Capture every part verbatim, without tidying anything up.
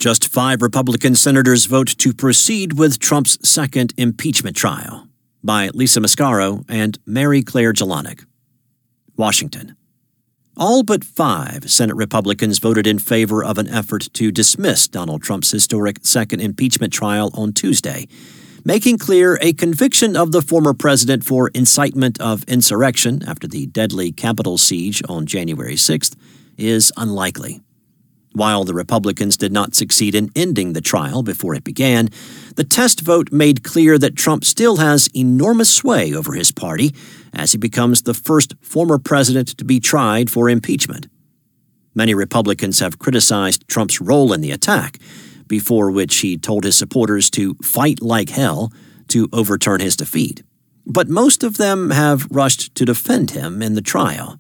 Just five Republican senators vote to proceed with Trump's second impeachment trial. By Lisa Mascaro and Mary Claire Jelinek. Washington. All but five Senate Republicans voted in favor of an effort to dismiss Donald Trump's historic second impeachment trial on Tuesday, making clear a conviction of the former president for incitement of insurrection after the deadly Capitol siege on January sixth is unlikely. While the Republicans did not succeed in ending the trial before it began, the test vote made clear that Trump still has enormous sway over his party as he becomes the first former president to be tried for impeachment. Many Republicans have criticized Trump's role in the attack, before which he told his supporters to fight like hell to overturn his defeat. But most of them have rushed to defend him in the trial.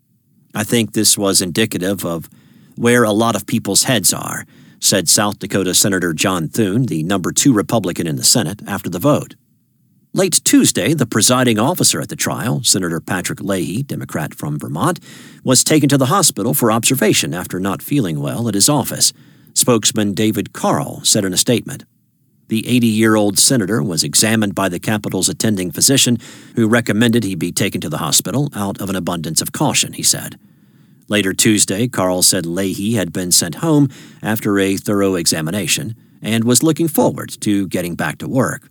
I think this was indicative of where a lot of people's heads are, said South Dakota Senator John Thune, the number two Republican in the Senate, after the vote. Late Tuesday, the presiding officer at the trial, Senator Patrick Leahy, Democrat from Vermont, was taken to the hospital for observation after not feeling well at his office, spokesman David Carl said in a statement. The eighty-year-old senator was examined by the Capitol's attending physician, who recommended he be taken to the hospital out of an abundance of caution, he said. Later Tuesday, Carl said Leahy had been sent home after a thorough examination and was looking forward to getting back to work.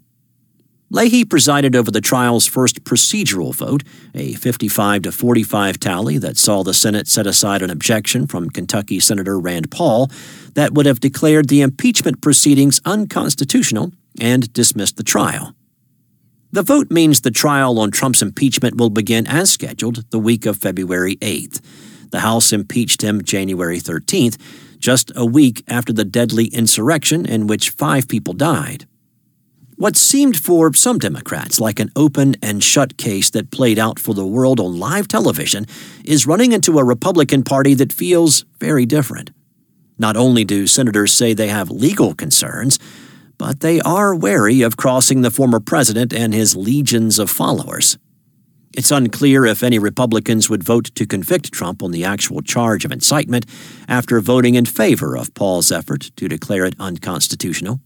Leahy presided over the trial's first procedural vote, a fifty-five to forty-five tally that saw the Senate set aside an objection from Kentucky Senator Rand Paul that would have declared the impeachment proceedings unconstitutional and dismissed the trial. The vote means the trial on Trump's impeachment will begin as scheduled the week of February eighth. The House impeached him January thirteenth, just a week after the deadly insurrection in which five people died. What seemed for some Democrats like an open and shut case that played out for the world on live television is running into a Republican Party that feels very different. Not only do senators say they have legal concerns, but they are wary of crossing the former president and his legions of followers. It's unclear if any Republicans would vote to convict Trump on the actual charge of incitement after voting in favor of Paul's effort to declare it unconstitutional.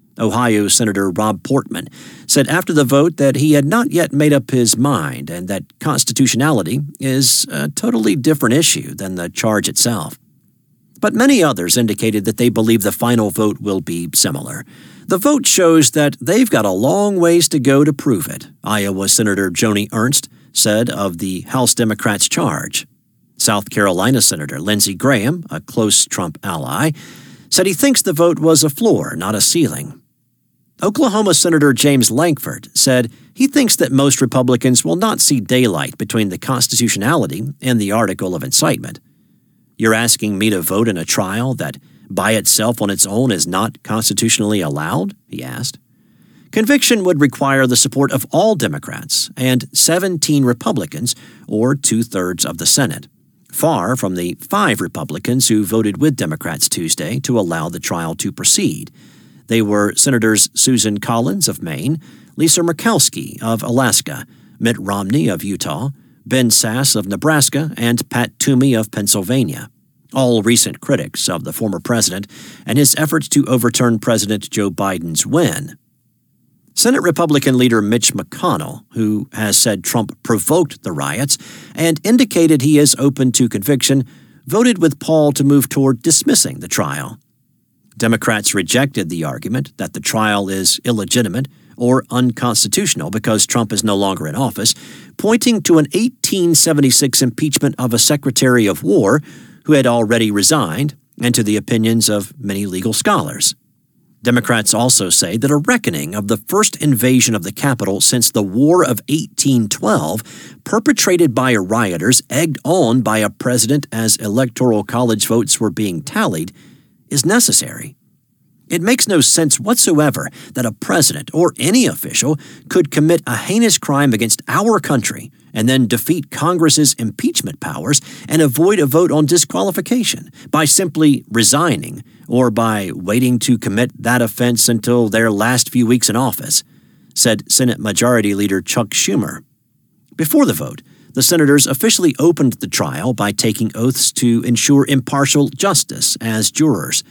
Ohio Senator Rob Portman said after the vote that he had not yet made up his mind and that constitutionality is a totally different issue than the charge itself. But many others indicated that they believe the final vote will be similar. The vote shows that they've got a long ways to go to prove it, Iowa Senator Joni Ernst said of the House Democrats' charge. South Carolina Senator Lindsey Graham, a close Trump ally, said he thinks the vote was a floor, not a ceiling. Oklahoma Senator James Lankford said he thinks that most Republicans will not see daylight between the constitutionality and the article of incitement. You're asking me to vote in a trial that by itself on its own is not constitutionally allowed? He asked. Conviction would require the support of all Democrats and seventeen Republicans, or two-thirds of the Senate, far from the five Republicans who voted with Democrats Tuesday to allow the trial to proceed. They were Senators Susan Collins of Maine, Lisa Murkowski of Alaska, Mitt Romney of Utah, Ben Sasse of Nebraska, and Pat Toomey of Pennsylvania, all recent critics of the former president and his efforts to overturn President Joe Biden's win. Senate Republican leader Mitch McConnell, who has said Trump provoked the riots and indicated he is open to conviction, voted with Paul to move toward dismissing the trial. Democrats rejected the argument that the trial is illegitimate or unconstitutional because Trump is no longer in office, pointing to an eighteen seventy-six impeachment of a Secretary of War who had already resigned, and to the opinions of many legal scholars. Democrats also say that a reckoning of the first invasion of the Capitol since the War of eighteen twelve, perpetrated by rioters egged on by a president as Electoral College votes were being tallied, is necessary. It makes no sense whatsoever that a president or any official could commit a heinous crime against our country and then defeat Congress's impeachment powers and avoid a vote on disqualification by simply resigning or by waiting to commit that offense until their last few weeks in office, said Senate Majority Leader Chuck Schumer. Before the vote, the senators officially opened the trial by taking oaths to ensure impartial justice as jurors.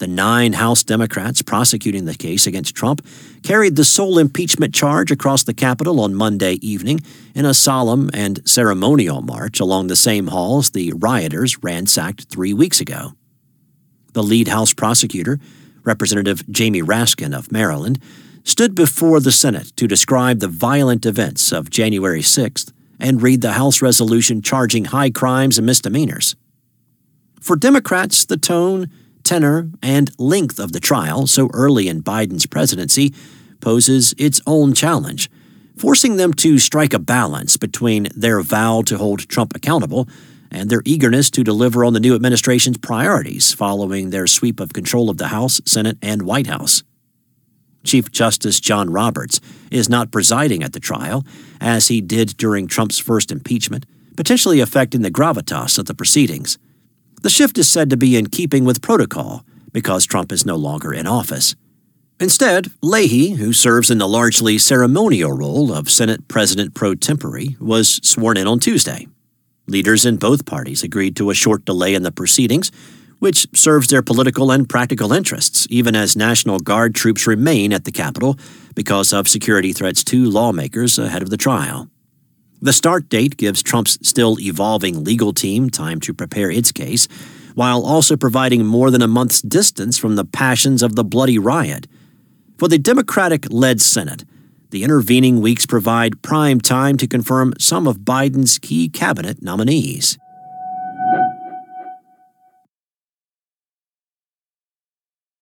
The nine House Democrats prosecuting the case against Trump carried the sole impeachment charge across the Capitol on Monday evening in a solemn and ceremonial march along the same halls the rioters ransacked three weeks ago. The lead House prosecutor, Representative Jamie Raskin of Maryland, stood before the Senate to describe the violent events of January sixth and read the House resolution charging high crimes and misdemeanors. For Democrats, the tone, tenor, and length of the trial so early in Biden's presidency poses its own challenge, forcing them to strike a balance between their vow to hold Trump accountable and their eagerness to deliver on the new administration's priorities following their sweep of control of the House, Senate, and White House. Chief Justice John Roberts is not presiding at the trial, as he did during Trump's first impeachment, potentially affecting the gravitas of the proceedings. The shift is said to be in keeping with protocol because Trump is no longer in office. Instead, Leahy, who serves in the largely ceremonial role of Senate President pro tempore, was sworn in on Tuesday. Leaders in both parties agreed to a short delay in the proceedings, which serves their political and practical interests, even as National Guard troops remain at the Capitol because of security threats to lawmakers ahead of the trial. The start date gives Trump's still evolving legal team time to prepare its case, while also providing more than a month's distance from the passions of the bloody riot. For the Democratic-led Senate, the intervening weeks provide prime time to confirm some of Biden's key cabinet nominees.